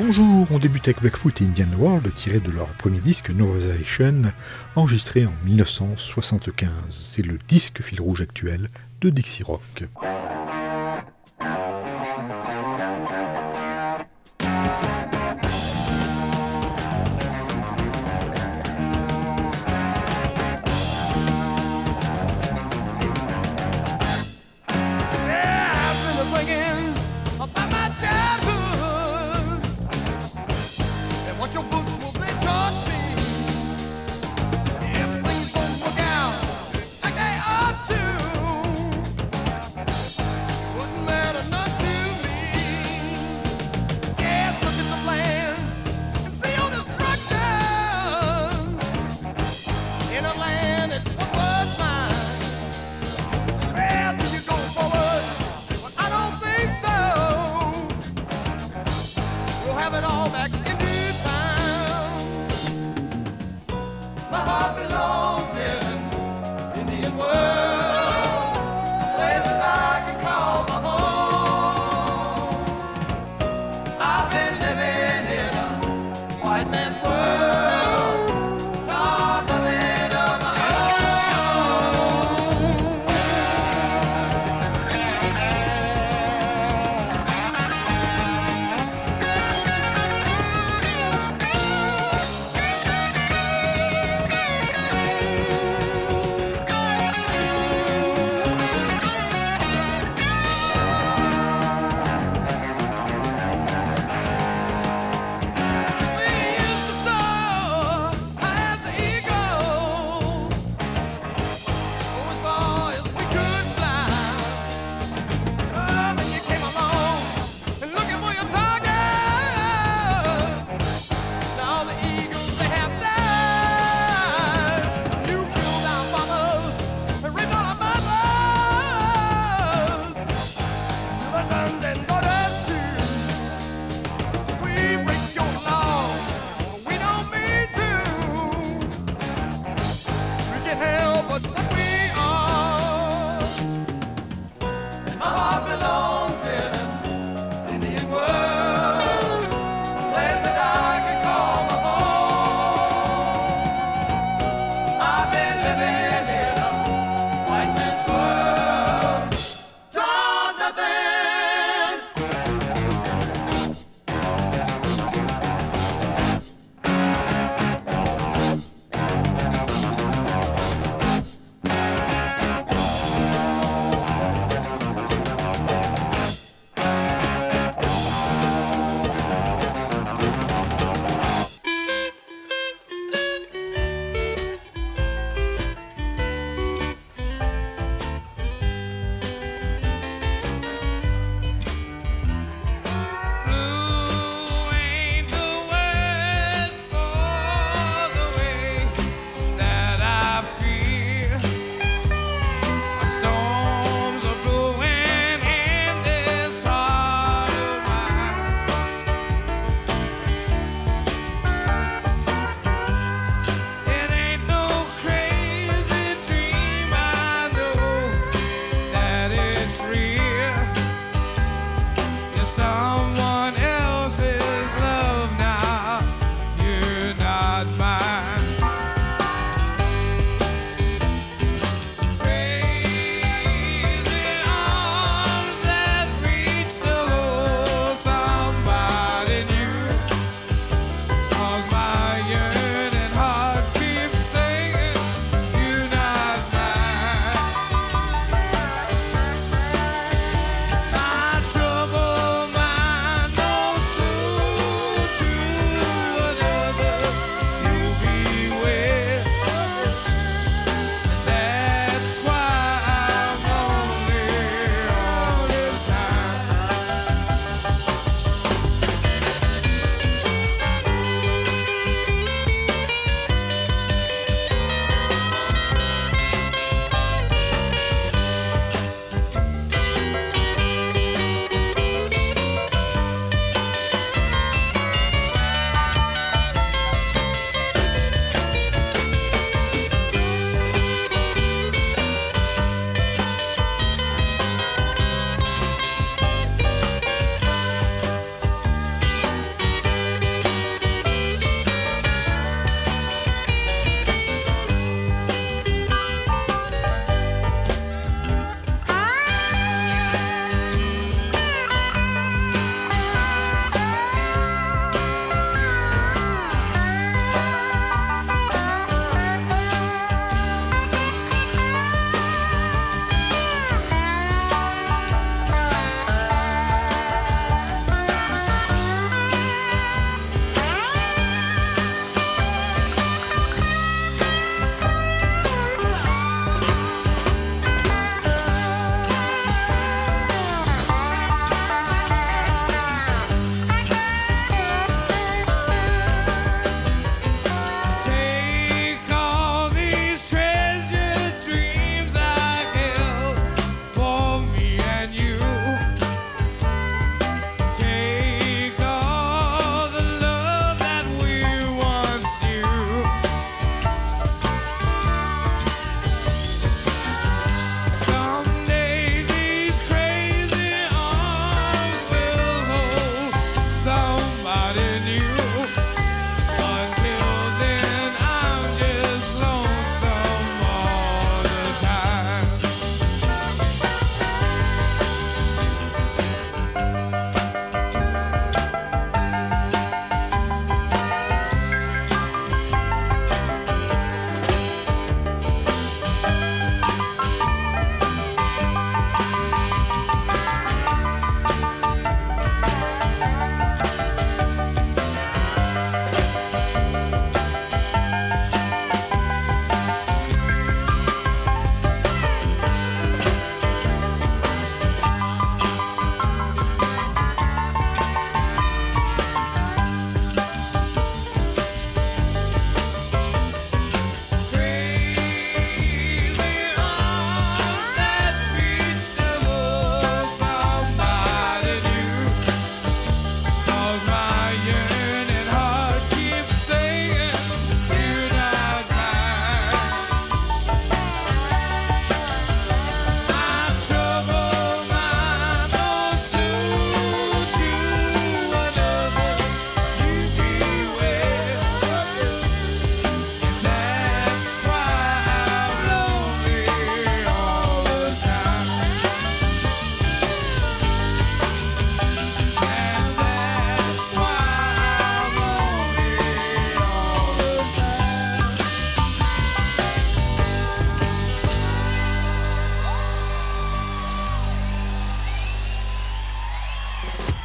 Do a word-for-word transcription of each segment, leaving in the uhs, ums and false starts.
Bonjour, on débute avec Blackfoot et Indian World tiré de leur premier disque Novelization, enregistré en mille neuf cent soixante-quinze. C'est le disque fil rouge actuel de Dixie Rock. We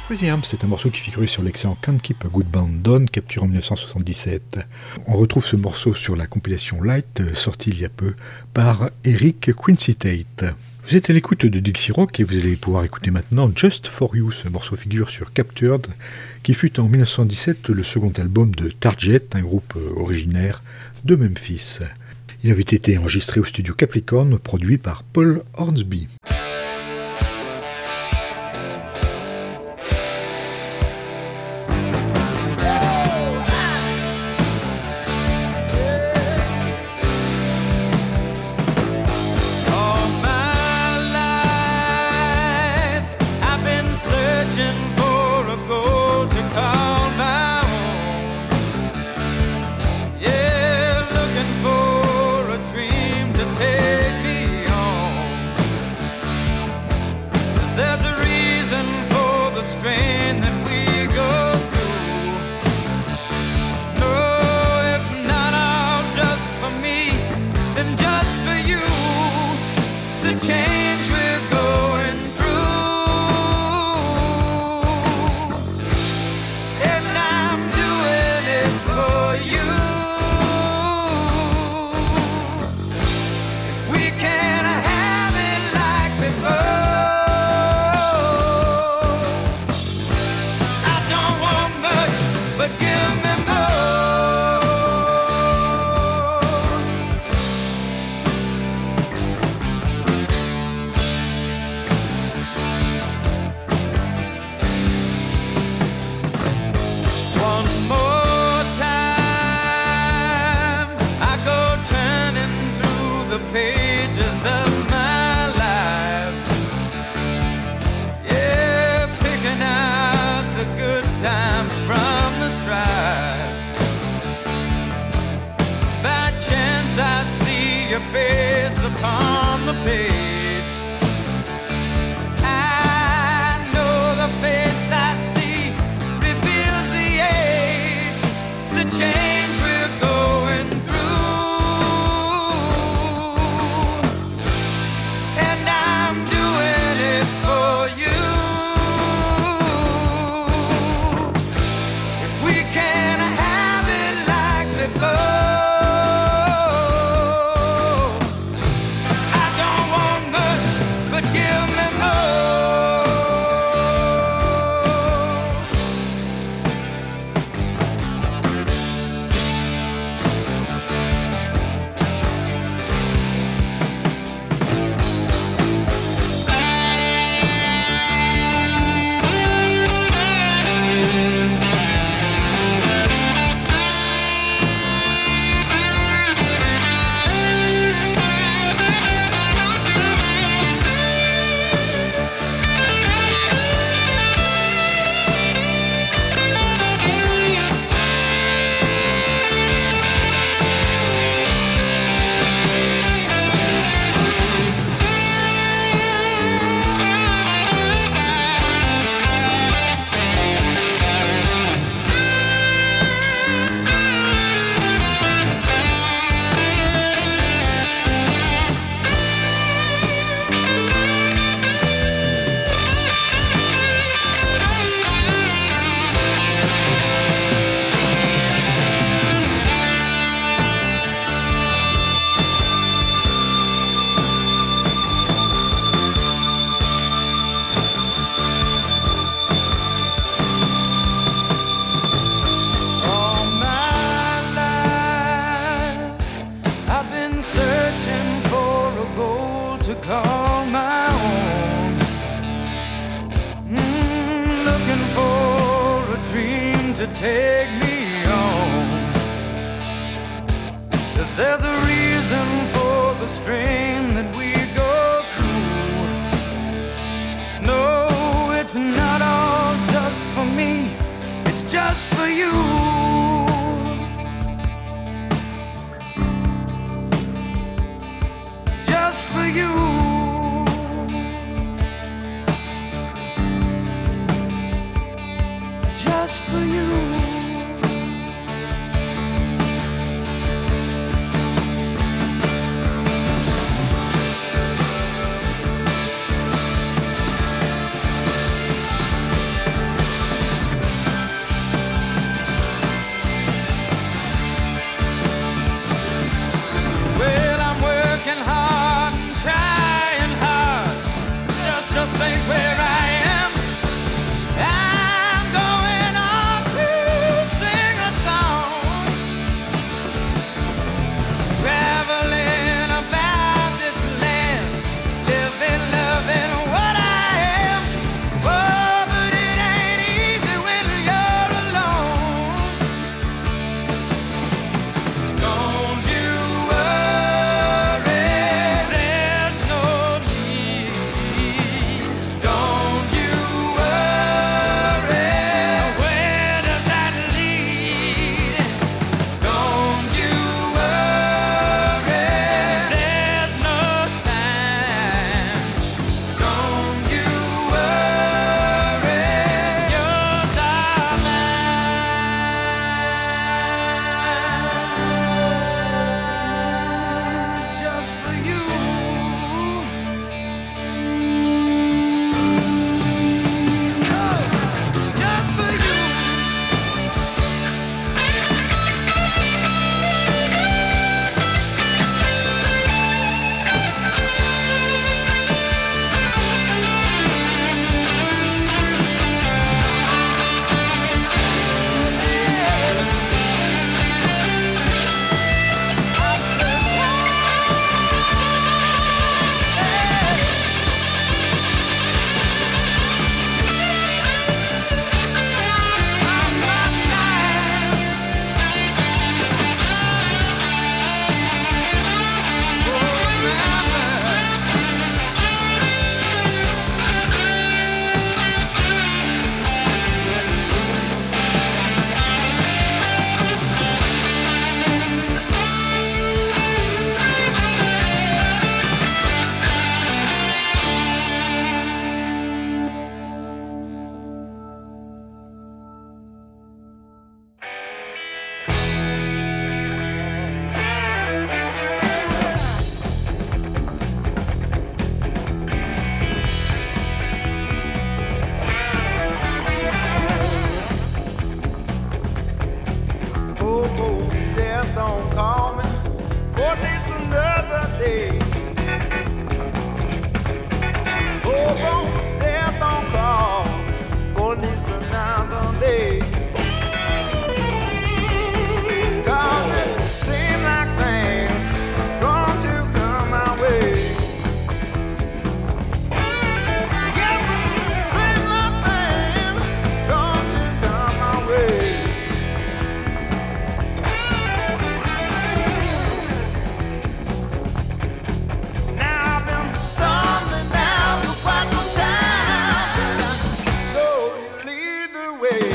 Crazy Arms, c'est un morceau qui figurait sur l'excellent Can't Keep a Good Band Done, capturé en mille neuf cent soixante-dix-sept. On retrouve ce morceau sur la compilation Light, sortie il y a peu par Eric Quincy Tate. Vous êtes à l'écoute de Dixie Rock et vous allez pouvoir écouter maintenant Just For You. Ce morceau figure sur Captured, qui fut en mille neuf cent dix-sept le second album de Target, un groupe originaire de Memphis. Il avait été enregistré au studio Capricorn, produit par Paul Hornsby. Face upon the page, I know the face I see reveals the age, the change we're going through, and I'm doing it for you. If we can have it like before, take me on, 'cause there's a reason for the strain that we go through. No, it's not all just for me, it's just for you. Just for you. Just for you. don't call me for this another day. Oh, don't, death don't call for this another day. Cause it seems like things going to come my way. Yes, it seems like things going to come my way. Now I've been stumbling down for quite some time. I know you lead the way.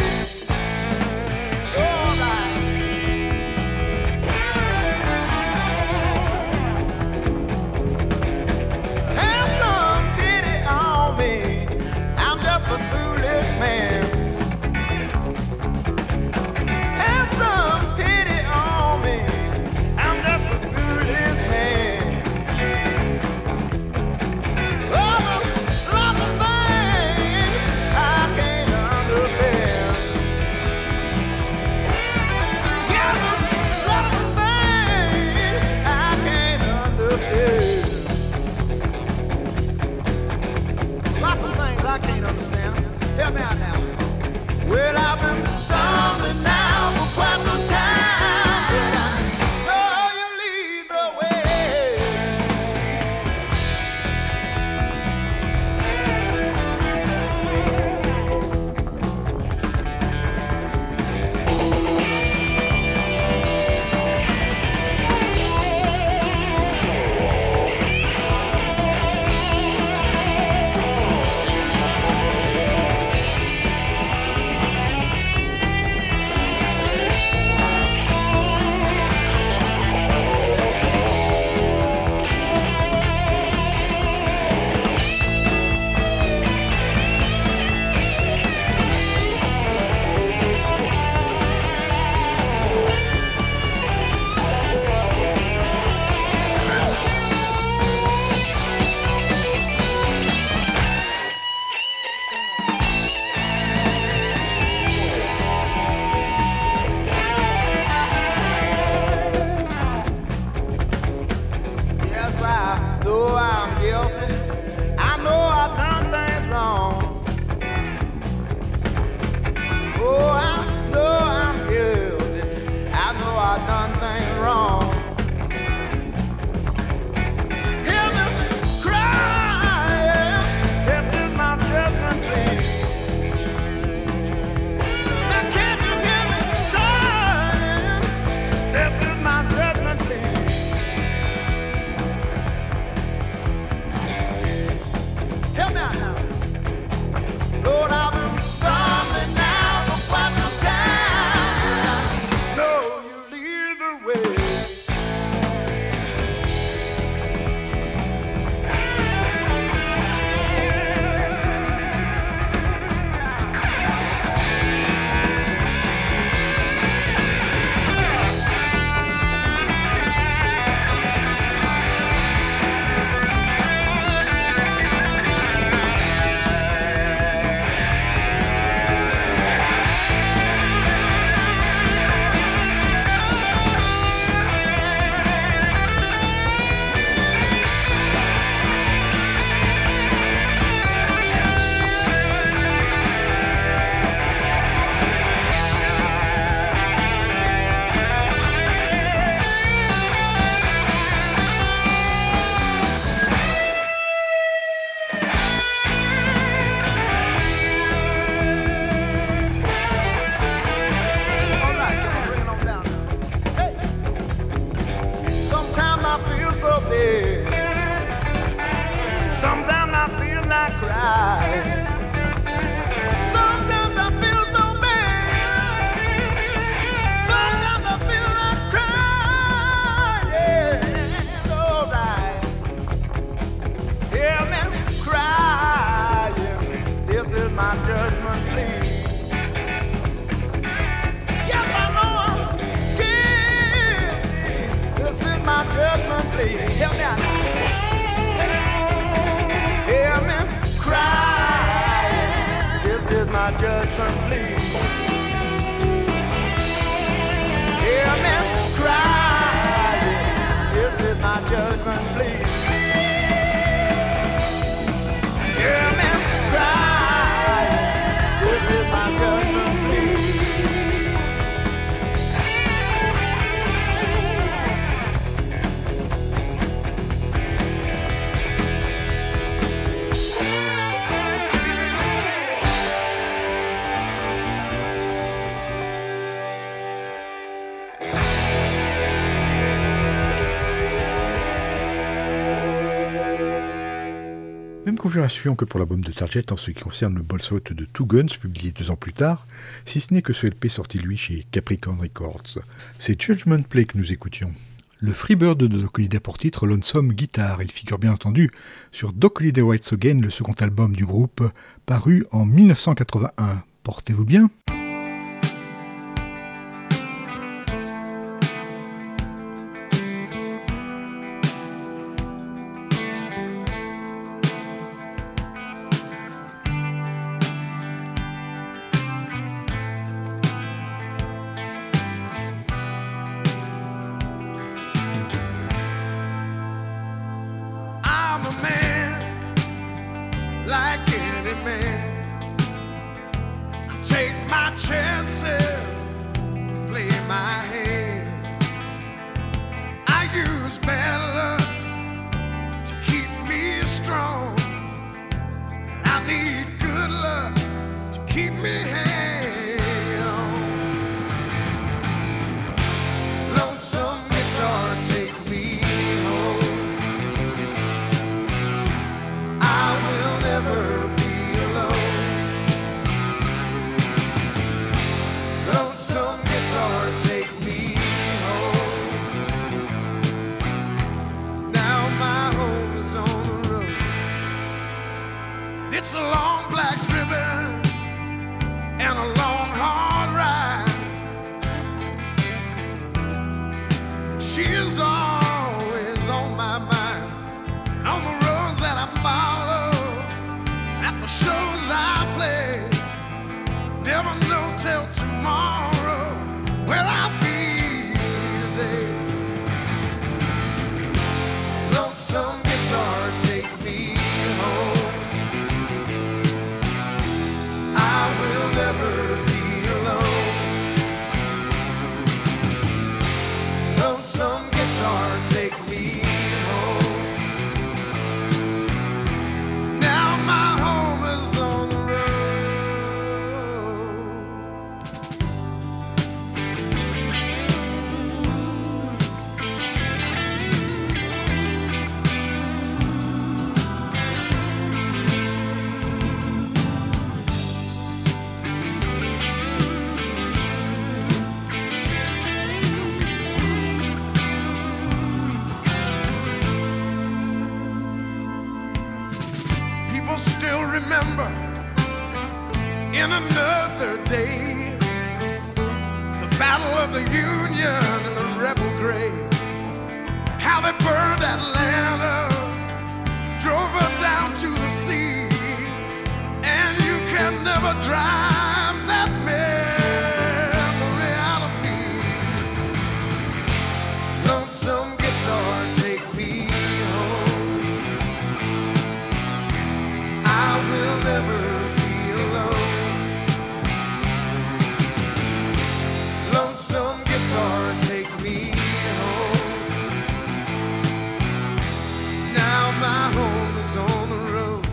All right. Have some pity on me. I'm just a foolish man. Have some pity on me. I'm just a foolish man. Oh, lots of things I can't understand. Yeah, lots of things I can't understand. Lots of things I can't understand. Help me out now. Well, I've been stumbling now for quite some time. Oh, you lead the way. Yes, I know I'm guilty. I know I've done things wrong. Oh, I know I'm guilty. I know I've done things wrong. Hear me crying. This is my judgment plea. Now can you hear me crying? This is my judgment plea. Help me out now. Lord, I've been stumbling now for quite some time. No, you lead the way. All right, come on, bring it on down now. Hey. Sometimes I feel so big. Sometimes I feel like crying. Sometimes I feel so bad. Sometimes I feel like crying. All right. Hear me crying. This is my judgment plea. Yes, I know I'm guilty. This is my judgment plea. Help me out. Hear me crying. This is my judgment plea. Hear me crying. judgment, please. Hear me cry. This is my judgment, please. Même configuration que pour l'album de Target en ce qui concerne le Balls Out de Two Guns, publié deux ans plus tard, si ce n'est que ce L P sorti lui chez Capricorn Records. C'est Judgment Play que nous écoutions. Le Freebird de Doc Holliday pour titre Lonesome Guitar. Il figure bien entendu sur Doc Holliday Writes Again, le second album du groupe, paru en dix-neuf cent quatre-vingt-un. Portez-vous bien. I'm a man like any man. I take my chances, play my hand. I use bad luck to keep me strong. I need good luck to keep me hanging on. Lonesome guitar, take me home. I will never be alone. Lonesome guitar, take me home. Now my home is on the road. And it's a long black ribbon and a long hard ride. She is always on my mind. And on the roads that I follow, at the shows I play, never know till tomorrow where I'll be today. Lonesome guitar, take me home. I will never be alone. Lonesome guitar, take me home. Now my home is on the road. People still remember in another day the Battle of the Union and the Rebel Grave, how they burned Atlanta, drove her down to the sea, and you can never drive that memory out of me. Lonesome guitar, take me home. I will never be alone. Lonesome guitar, take me home. Now my home is on the road.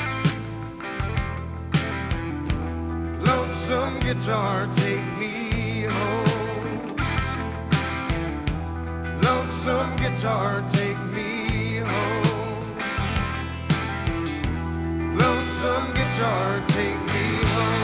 Lonesome guitar, take me home. Lonesome guitar, take me home. Lonesome guitar, take me home.